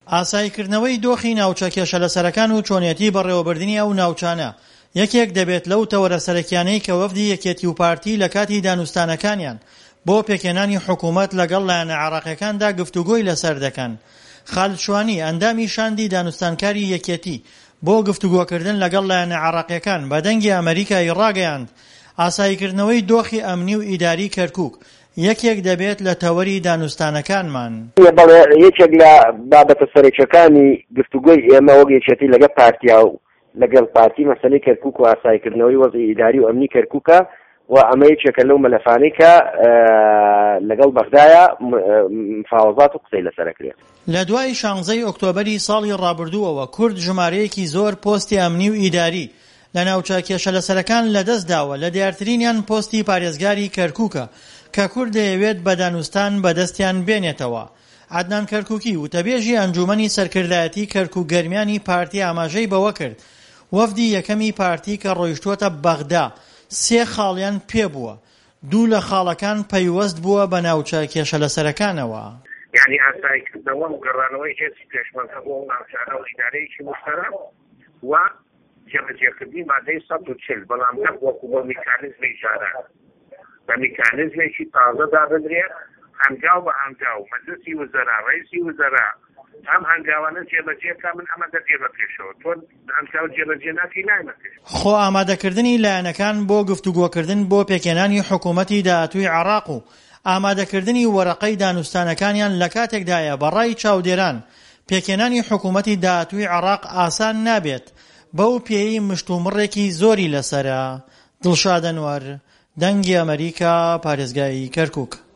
ئاساییکردنەوەی دۆخی ناوچە کێشەلەسەرەکان و چۆنیەتی بەڕێوەبردننی ئەو ناوچانە یەکێک دەبێت لەو تەوەرە سەرەکیانەی کە وەفدی یەکێتی و پارتی لە کاتی دانوستانەکانیان بۆ پێکێنانی حکوومەت لەگەڵ لایەنە عێراقیەکاندا گفتوگۆی لەسەر دەکەن. خالد شوانی ئەندامی شاندی دانوستانکاری یەکێتی بۆ گفتوگۆکردن لەگەڵ لایەنە عێراقیەکان بە دەنگی ئەمریکای ڕاگەیاند ئاساییکردنەوەی دۆخی ئەمنی و ئیداری کەرکووک یەکێک دەبێت لە تەوەری دانوستانەکانمان. یەکێک لە بابەتە سەرەکیەکانی گفتوگۆی ئێمە وەک یەکێتی لەگەڵ پارتیا و لەگەڵ پارتی مەسەلەی کەرکووک و ئاساییکردنەوەی وەزعی ئیداری و ئەمنی کەرکووکە و ئەمە یەکێکە لەو مەلەفانەی کە لەگەڵ بەغدایە مفاوەزات و قسەی لەسەرەکرێت. لە دوای 16 ئۆکتۆبەری ساڵی ڕابردووەوە کورد ژمارەیەکی زۆر پۆستی ئەمنی و ئیداری لە ناوچە کێشەلەسەرەکان لەدەستداوە. لە دیارترینیان پۆستی پارێزگاری کەرکووکە کە کورد دەیەوێت بە دانوستان بەدەستیان بێنێتەوە. عەدنان کەرکووکی وتەبێژی ئەنجومەنی سەرکردایەتی کەرکووک گەرمیانی پارتی ئاماژەی بەوە کرد وەفدی یەکەمی پارتی کە ڕۆیشتووەتە بەغدا 3 خاڵیان پێبووە، 2 لە خاڵەکان پەیوەست بووە بە ناوچە کێشەلەسەرەکانەوە. یعنی ئاساییکردنەوە و گەڕانەوەی هێزی پێشمەرگە بۆ ناوچانە و ئیدارەیەکی مشتەرەک و جێبەجێکردنی مادەی 140 بەڵام نەک وەکو بۆ میکانیزمی جاران بە میکانیزمێکی تازە دابدرێت هەنگاو بە هەنگاو مەجلسی وزەرا ڕئیسی وزەرا ئەم هەنگاوانە جێبەجێکە من ئەمە دەبێ بە پێشەوە تۆ هەنگاو جێبەجێ ناکەی نایمە پێش. خۆ ئامادەکردنی لایەنەکان بۆ گفتوگۆکردن بۆ پێکێنانی حکوومەتی داهاتووی عێراق و ئامادەکردنی وەرەقەی دانوستانەکانیان لە کاتێکدایە بەڕای چاودێران پێکێنانی حکوومەتی داهاتووی عێراق ئاسان نابێت بەو پێی مشتومڕێکی زۆری لەسەرە. دڵشاد ئەنوەر، دەنگی ئەمریکا، پارێزگای کەرکووک.